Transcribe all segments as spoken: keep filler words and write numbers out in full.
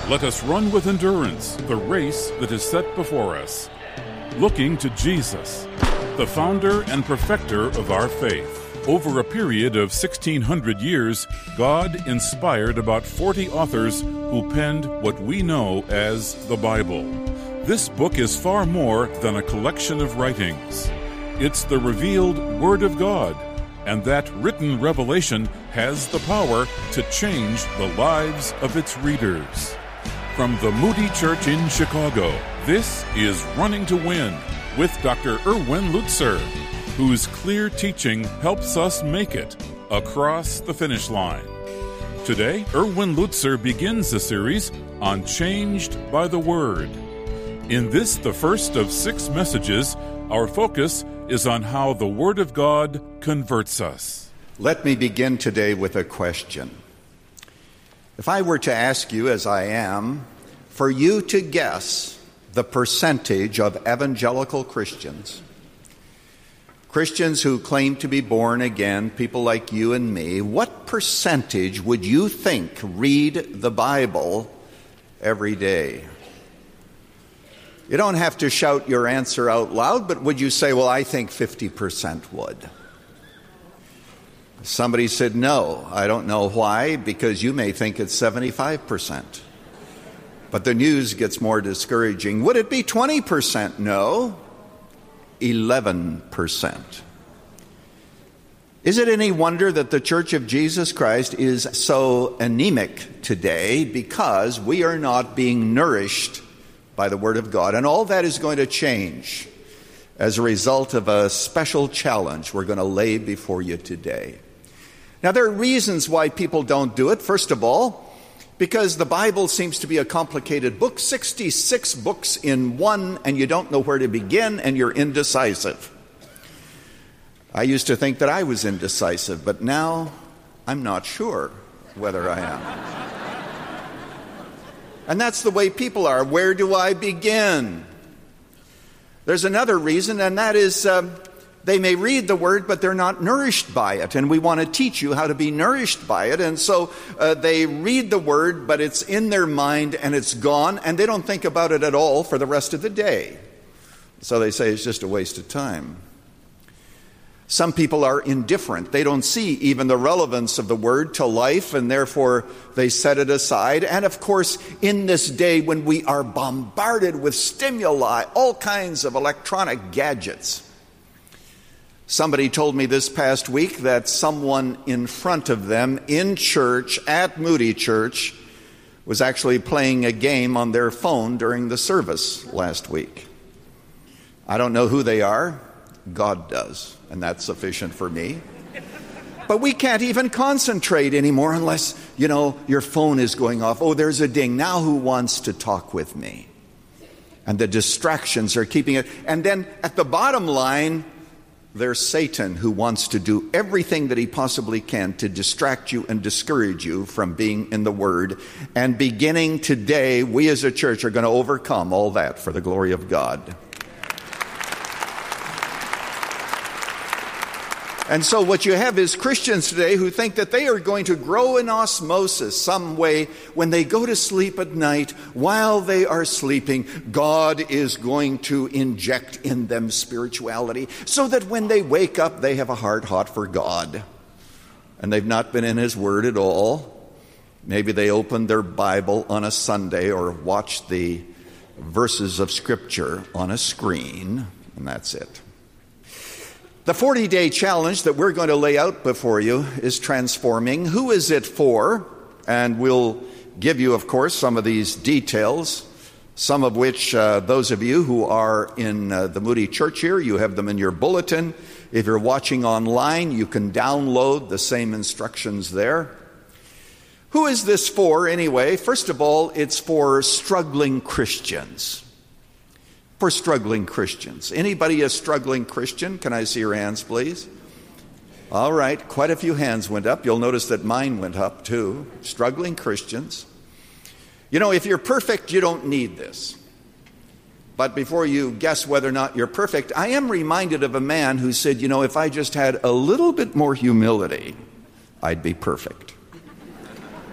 Let us run with endurance the race that is set before us, looking to Jesus, the founder and perfecter of our faith. Over a period of sixteen hundred years, God inspired about forty authors who penned what we know as the Bible. This book is far more than a collection of writings. It's the revealed Word of God, and that written revelation has the power to change the lives of its readers. From the Moody Church in Chicago, this is Running to Win with Doctor Erwin Lutzer, whose clear teaching helps us make it across the finish line. Today, Erwin Lutzer begins a series on Changed by the Word. In this, the first of six messages, our focus is on how the Word of God converts us. Let me begin today with a question. If I were to ask you, as I am, for you to guess the percentage of evangelical Christians, Christians who claim to be born again, people like you and me, what percentage would you think read the Bible every day? You don't have to shout your answer out loud, but would you say, well, I think fifty percent would? Somebody said no. I don't know why, because you may think it's seventy-five percent. But the news gets more discouraging. Would it be twenty percent? No. eleven percent. Is it any wonder that the Church of Jesus Christ is so anemic today? Because we are not being nourished by the Word of God. And all that is going to change as a result of a special challenge we're going to lay before you today. Now, there are reasons why people don't do it. First of all, because the Bible seems to be a complicated book, sixty-six books in one, and you don't know where to begin, and you're indecisive. I used to think that I was indecisive, but now I'm not sure whether I am. And that's the way people are. Where do I begin? There's another reason, and that is uh, they may read the Word, but they're not nourished by it. And we want to teach you how to be nourished by it. And so uh, they read the Word, but it's in their mind and it's gone, and they don't think about it at all for the rest of the day. So they say it's just a waste of time. Some people are indifferent. They don't see even the relevance of the Word to life, and therefore they set it aside. And of course, in this day when we are bombarded with stimuli, all kinds of electronic gadgets, somebody told me this past week that someone in front of them in church at Moody Church was actually playing a game on their phone during the service last week. I don't know who they are. God does, and that's sufficient for me. But we can't even concentrate anymore unless, you know, your phone is going off. Oh, there's a ding. Now who wants to talk with me? And the distractions are keeping it. And then at the bottom line, there's Satan, who wants to do everything that he possibly can to distract you and discourage you from being in the Word. And beginning today, we as a church are going to overcome all that for the glory of God. And so what you have is Christians today who think that they are going to grow in osmosis some way when they go to sleep at night. While they are sleeping, God is going to inject in them spirituality so that when they wake up, they have a heart hot for God. And they've not been in His Word at all. Maybe they opened their Bible on a Sunday or watched the verses of Scripture on a screen, and that's it. The forty-day challenge that we're going to lay out before you is transforming. Who is it for? And we'll give you, of course, some of these details, some of which uh, those of you who are in uh, the Moody Church here, you have them in your bulletin. If you're watching online, you can download the same instructions there. Who is this for anyway? First of all, it's for struggling Christians. For struggling Christians. Anybody a struggling Christian? Can I see your hands, please? All right, quite a few hands went up. You'll notice that mine went up too. Struggling Christians. You know, if you're perfect, you don't need this. But before you guess whether or not you're perfect, I am reminded of a man who said, you know, if I just had a little bit more humility, I'd be perfect.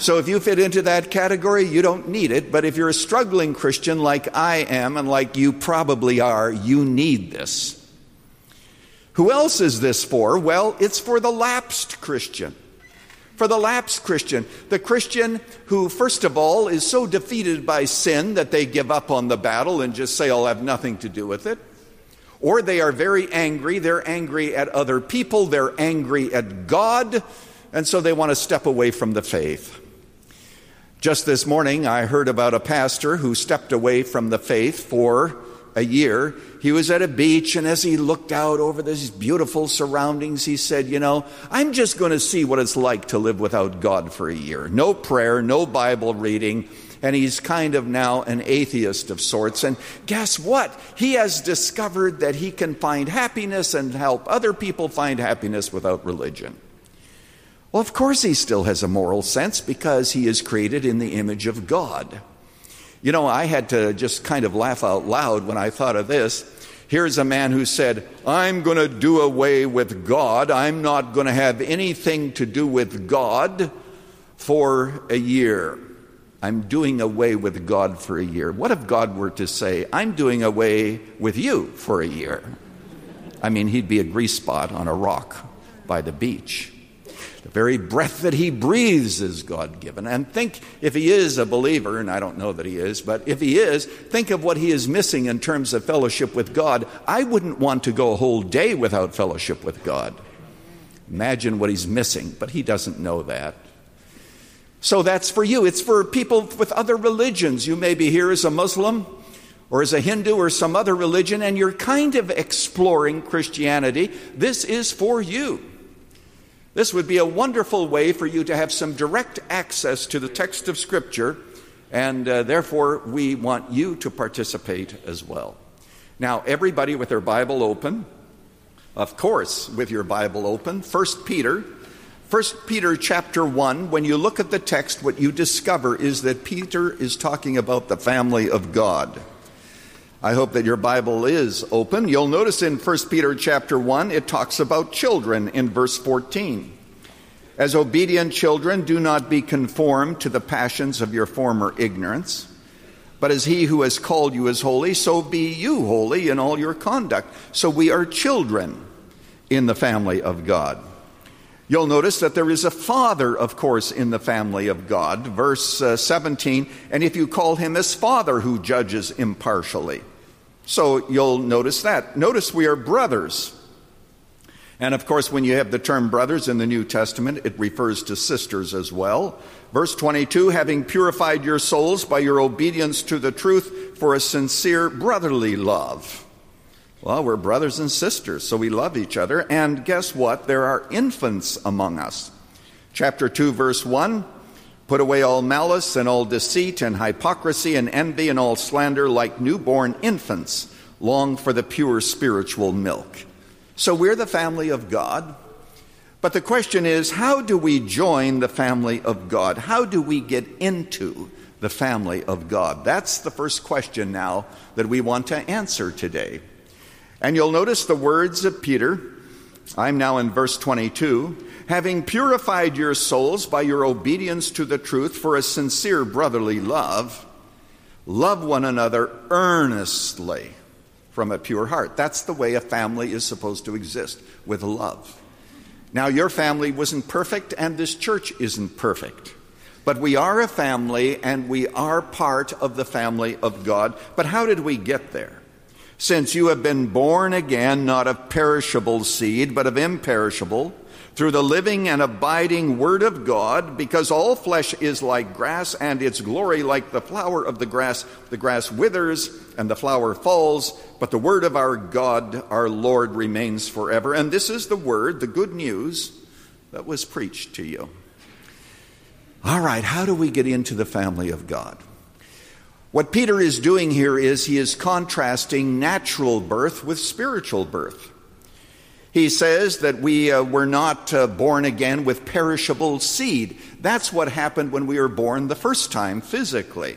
So if you fit into that category, you don't need it. But if you're a struggling Christian like I am and like you probably are, you need this. Who else is this for? Well, it's for the lapsed Christian. For the lapsed Christian, the Christian who, first of all, is so defeated by sin that they give up on the battle and just say, I'll have nothing to do with it. Or they are very angry. They're angry at other people. They're angry at God. And so they want to step away from the faith. Just this morning, I heard about a pastor who stepped away from the faith for a year. He was at a beach, and as he looked out over these beautiful surroundings, he said, you know, I'm just going to see what it's like to live without God for a year. No prayer, no Bible reading, and he's kind of now an atheist of sorts. And guess what? He has discovered that he can find happiness and help other people find happiness without religion. Well, of course he still has a moral sense because he is created in the image of God. You know, I had to just kind of laugh out loud when I thought of this. Here's a man who said, I'm going to do away with God. I'm not going to have anything to do with God for a year. I'm doing away with God for a year. What if God were to say, I'm doing away with you for a year? I mean, he'd be a grease spot on a rock by the beach. The very breath that he breathes is God-given. And think, if he is a believer, and I don't know that he is, but if he is, think of what he is missing in terms of fellowship with God. I wouldn't want to go a whole day without fellowship with God. Imagine what he's missing, but he doesn't know that. So that's for you. It's for people with other religions. You may be here as a Muslim or as a Hindu or some other religion, and you're kind of exploring Christianity. This is for you. This would be a wonderful way for you to have some direct access to the text of Scripture, and uh, therefore we want you to participate as well. Now, everybody with their Bible open, of course, with your Bible open, First Peter, First Peter chapter one, when you look at the text, what you discover is that Peter is talking about the family of God. I hope that your Bible is open. You'll notice in First Peter chapter one, it talks about children in verse fourteen. As obedient children, do not be conformed to the passions of your former ignorance, but as he who has called you is holy, so be you holy in all your conduct. So we are children in the family of God. You'll notice that there is a father, of course, in the family of God. Verse uh, seventeen, and if you call him as father who judges impartially. So you'll notice that. Notice we are brothers. And of course, when you have the term brothers in the New Testament, it refers to sisters as well. Verse twenty-two, having purified your souls by your obedience to the truth for a sincere brotherly love. Well, we're brothers and sisters, so we love each other. And guess what? There are infants among us. Chapter two, verse one, put away all malice and all deceit and hypocrisy and envy and all slander. Like newborn infants, long for the pure spiritual milk. So we're the family of God. But the question is, how do we join the family of God? How do we get into the family of God? That's the first question now that we want to answer today. And you'll notice the words of Peter. I'm now in verse twenty-two. Having purified your souls by your obedience to the truth for a sincere brotherly love, love one another earnestly from a pure heart. That's the way a family is supposed to exist, with love. Now, your family wasn't perfect, and this church isn't perfect. But we are a family, and we are part of the family of God. But how did we get there? Since you have been born again, not of perishable seed, but of imperishable, through the living and abiding Word of God, because all flesh is like grass, and its glory like the flower of the grass. The grass withers, and the flower falls, but the Word of our God, our Lord, remains forever. And this is the Word, the good news, that was preached to you. All right, how do we get into the family of God? What Peter is doing here is he is contrasting natural birth with spiritual birth. He says that we uh, were not uh, born again with perishable seed. That's what happened when we were born the first time physically.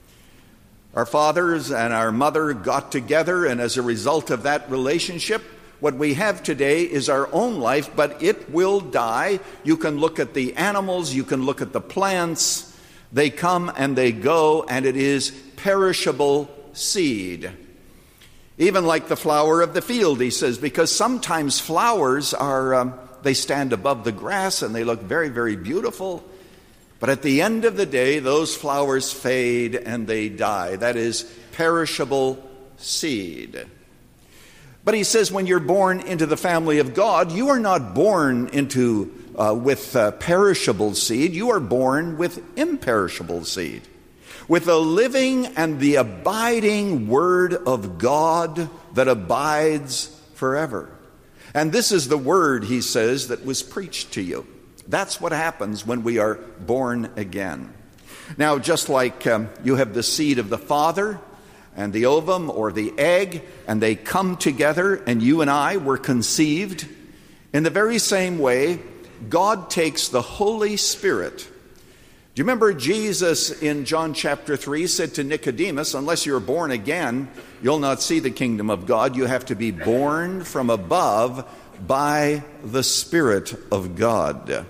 Our fathers and our mother got together, and as a result of that relationship, What we have today is our own life, but it will die. You can look at the animals, you can look at the plants. They come and they go, and it is perishable seed. Even like the flower of the field, he says, because sometimes flowers are, um, they stand above the grass and they look very, very beautiful. But at the end of the day, those flowers fade and they die. That is perishable seed. But he says when you're born into the family of God, you are not born into uh, with uh, perishable seed. You are born with imperishable seed, with the living and the abiding Word of God that abides forever. And this is the Word, he says, that was preached to you. That's what happens when we are born again. Now, just like um, you have the seed of the Father and the ovum or the egg, and they come together, and you and I were conceived, in the very same way, God takes the Holy Spirit. Do you remember Jesus in John chapter three said to Nicodemus, unless you're born again, you'll not see the kingdom of God. You have to be born from above by the Spirit of God.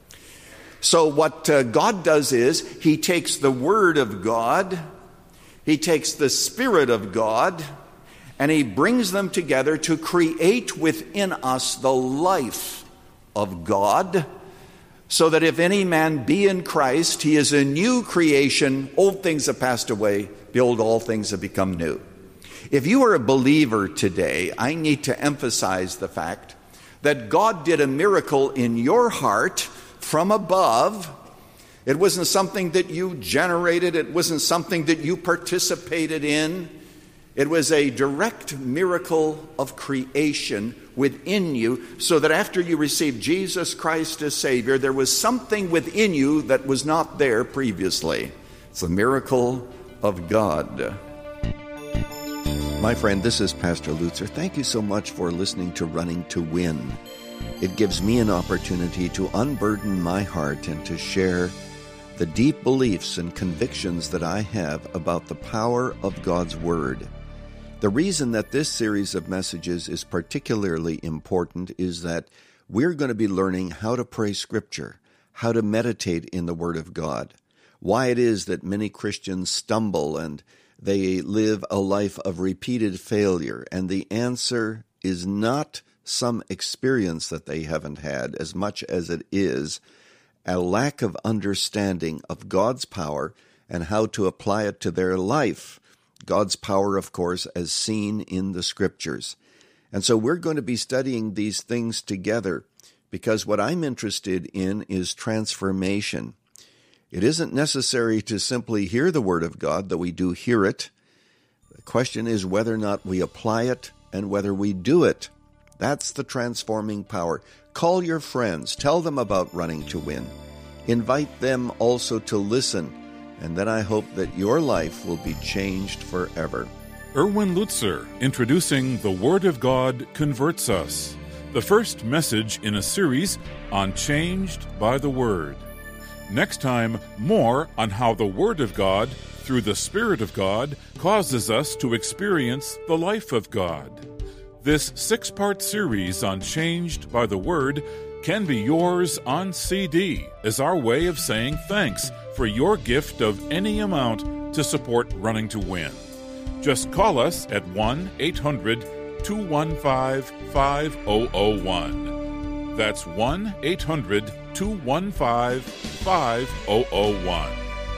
So what uh, God does is he takes the Word of God, he takes the Spirit of God, and he brings them together to create within us the life of God, so that if any man be in Christ, he is a new creation. Old things have passed away. Behold, all things have become new. If you are a believer today, I need to emphasize the fact that God did a miracle in your heart from above. It wasn't something that you generated. It wasn't something that you participated in. It was a direct miracle of creation within you, so that after you received Jesus Christ as Savior, there was something within you that was not there previously. It's the miracle of God. My friend, this is Pastor Lutzer. Thank you so much for listening to Running to Win. It gives me an opportunity to unburden my heart and to share the deep beliefs and convictions that I have about the power of God's Word. The reason that this series of messages is particularly important is that we're going to be learning how to pray Scripture, how to meditate in the Word of God, why it is that many Christians stumble and they live a life of repeated failure, and the answer is not some experience that they haven't had as much as it is a lack of understanding of God's power and how to apply it to their life. God's power, of course, as seen in the Scriptures. And so we're going to be studying these things together because what I'm interested in is transformation. It isn't necessary to simply hear the Word of God, though we do hear it. The question is whether or not we apply it and whether we do it. That's the transforming power. Call your friends. Tell them about Running to Win. Invite them also to listen. And then I hope that your life will be changed forever. Erwin Lutzer, introducing The Word of God Converts Us, the first message in a series on Changed by the Word. Next time, more on how the Word of God, through the Spirit of God, causes us to experience the life of God. This six-part series on Changed by the Word can be yours on C D as our way of saying thanks for your gift of any amount to support Running to Win. Just call us at one eight hundred two one five five zero zero one. That's one eight hundred two one five five zero zero one.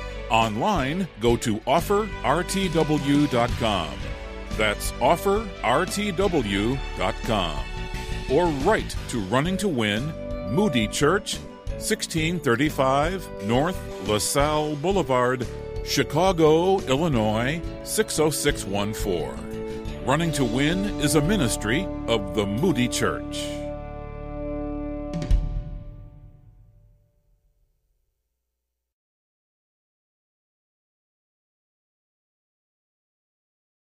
Online, go to offer r t w dot com. That's offer r t w dot com. Or write to Running to Win, Moody Church, sixteen thirty-five North LaSalle Boulevard, Chicago, Illinois, six oh six one four. Running to Win is a ministry of the Moody Church.